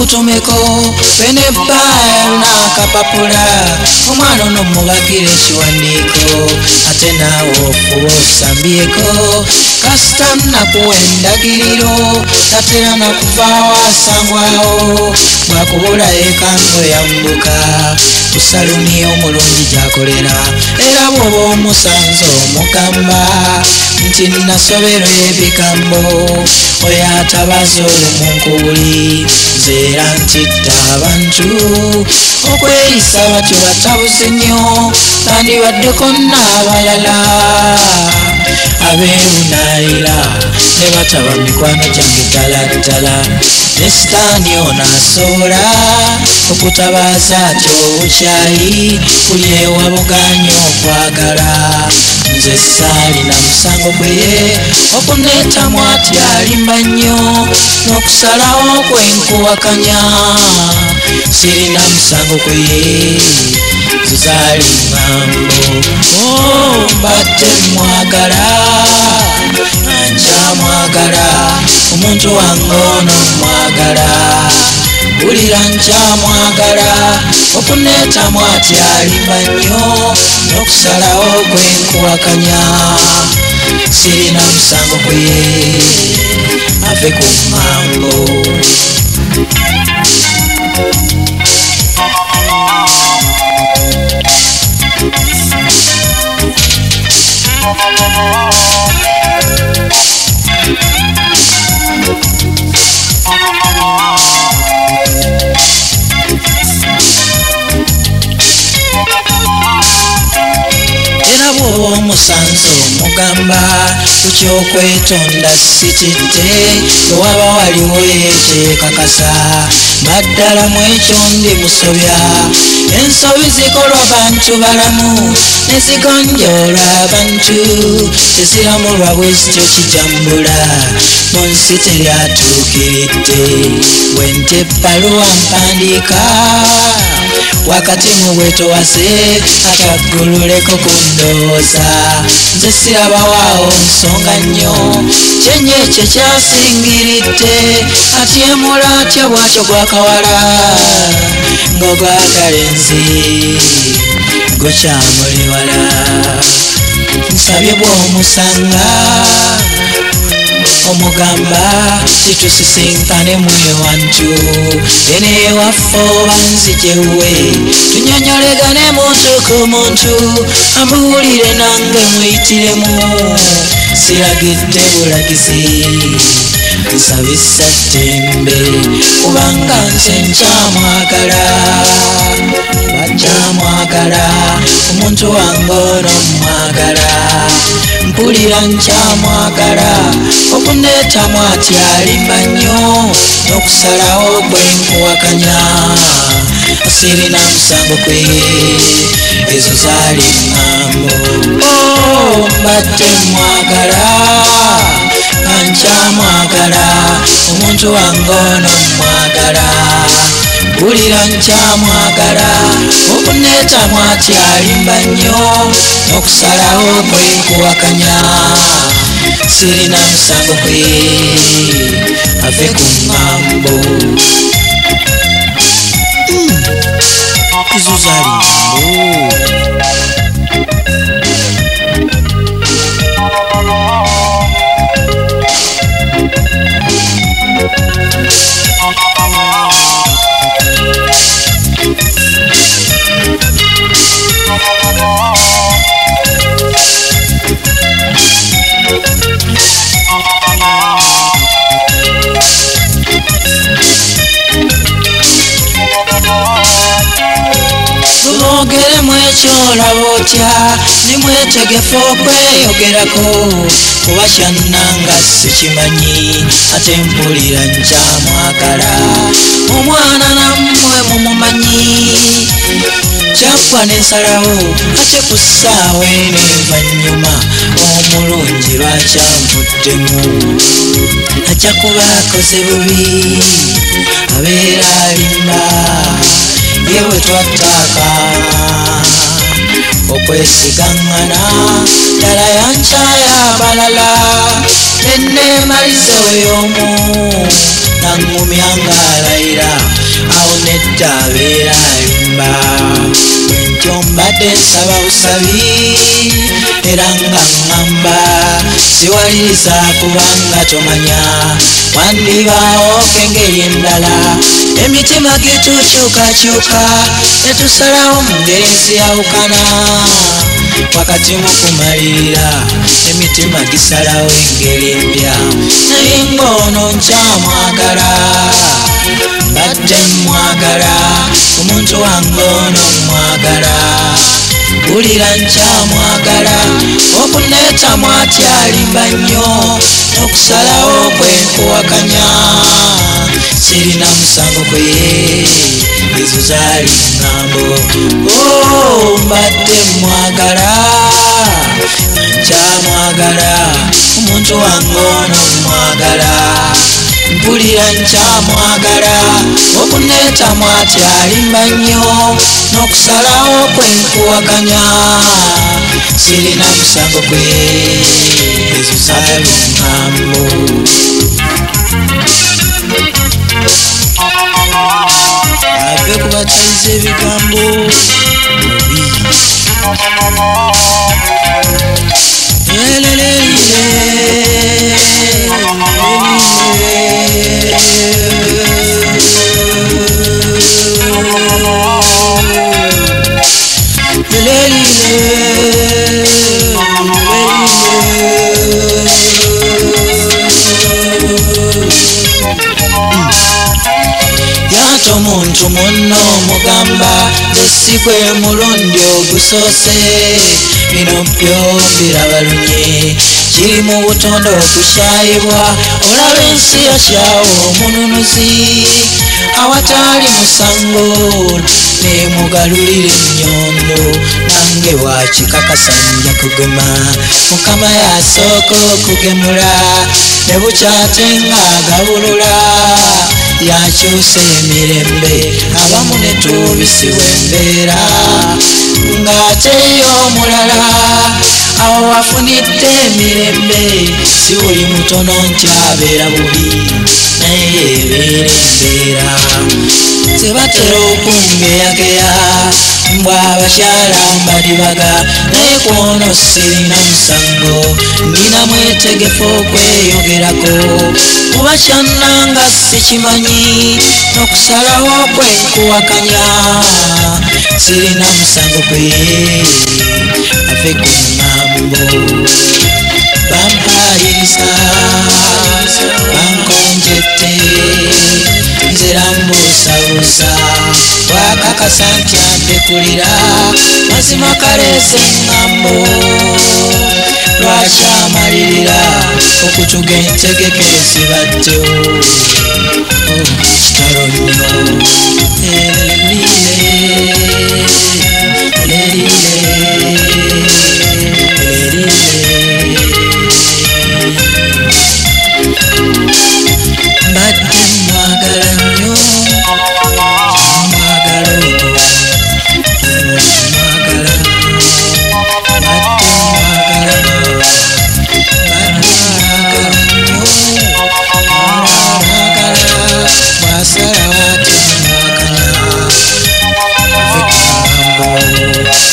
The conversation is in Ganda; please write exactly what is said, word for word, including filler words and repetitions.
mutumeko bene baya nakapapula omwana ono mubagire ekiwandiiko ate naawe ofuba osambyeko kasita nakuwa endagiriro tatera nakuvaawo asangwawo bwakubula ekango yambuka kusaluni omulungi gyakolera era bwoba omusanze omugamba nti nasobera ebigambo oyo atabaza olumunkubuli nzeera ntitta abantu okweyisa batyo batabuze nnyo bandibaddeko n'abalala abeewunaayira ne bataba mikwano gyange ddala ddala ne sitaani ono asobola okutabaaza atyo obukyayi buli ewabuganya okwagala nze saalina musango gwe okuneetamu ati alimba nnyo n'okusalawo kwenkuwakanya sirina musango gwe zizaali ŋŋambo mbadde mwagala nkyamwagala omuntu wange ono mwagala bulira nkyamwagala okuneetamu ati alimba nnyo n'okusalawo gwenkuwakanya sirina musango gwe ave ku ŋŋambo. Era bw'oba omusanze omugamba ku kyokwetonda sikidde bwewaba waliwo yekyekakasa baddala mu ekyo ndi musobya ensobi zikolwa bantu balamu ne zigonjoola abantu teziramulwa bwe zityo kijambula mu nsi teryatuukiridde bwente ebbaluwa mpandiika wakati mu bwetowase ataggululeko ku ndowooza nze sirabawaawo nsonga nnyo kyenye ekyo kyasingiridde atyemula atya bwatyo gwakawala ng'ogwagala enzi gokyamuli wala nsabye bw'omusanga omugamba titusisinkane mwewantu ene ewaffe oba nzijewe tunyonyolegane muntu ku muntu ambuulire nange muyitiremu siragidde bulagizi nsabisa ttembe kubanga nze nkyamwagala bakyamwagala omuntu wange ono mwagala mpulira nkyamwagala okuneetamu ati alimba nnyo n'okusalawo gwenkuwakanya sirina musango gwe ezo zaali ŋŋambo mbadde mwagala nkyamwagala omuntu wange ono mwagala mpulira nkyamwagala okuneetamu ati alimba nnyo n'okusalawo gwenkuwakanya sirina musango gwe ave ku ŋŋambo. Ezo zaali ŋŋambo. Tulogeremu ekyo olaba otya nimwetegefu okweyogerako kuba kyannanga sikimanyi ate mpulira nkyamwagala omwana nammwe mumumanyi kyaggwa nensalawo ate ku ssaawa eno envannyuma omulungi lwakyanvuddemu ajja kuba akoze bubi abeera alimba yewe twattaaka kwesigaŋŋana ddala yankyaya balala enneemaliza oy'omu naŋŋumya ng'alayira awo nedda abeera alimba bwentyo mbadde nsaba busabi era nga ŋŋamba siwaliriza kubanga tomanya wandibaawo k'engeri endala emitima gitukyukakyuka netusalawo mu ngeri eziyawukana wakati mu kumalirira emitima gisalawo engeri empya naye ng'ono nkyamwagala mbadde mwagala omuntu wange ono mwagala mpulira nkyamwagala okuneetamu ati alimba nnyo n'okusalawo kwe nkuwakanya sirina musango kwe ezo zaali ŋŋambo o mbadde mwagala nkyamwagala omuntu wange ono mwagala mpulira nkyamwagala okuneetamu ati alimba nnyo n'okusalawo kwe nkuwakanya sirina musango kwe ezo zaali ŋŋambo ave kubataliza ebigambo obi yato omuntu munno mugamba zesigwe mulundi ogusoose bino byo birabalumye kiri mu butonde okukyayibwa olaba ensi yakyawo omununuzi awatali musango nemugalulira ennyondo nange wakikakasa nja kugema mukama yasooka okugemula ne bukyate nga agabulula yakyusa emirembe abamu ne tuubisibwa embeera ng'ate y'omulala awo wafunidde emirembe si buli mutono nkyabeera bubi naye ebeera embeera zebatera okungeyageya mbw abakyala mbadibaga naye kwono sirina musango nina mwetegefu okweyogerako kuba kyannanga sikimanyi n'okusalawo kwe nkuwakanya sirina musango kwe ave ku ŋŋambo bampayiriza bankonjette nzira mbuusabuusa wakakasa nti ampekulira mazima kaleese eŋŋambo lwaki amalirira okutuga entegeke ezibaddewo kitalo nnyo mbadde mwagala nnyo mwagala ono mwagala mbadde mwagala mbadde mwagala nnyo mwagala bw'asalawo ate mwakanya ave ku ŋŋambo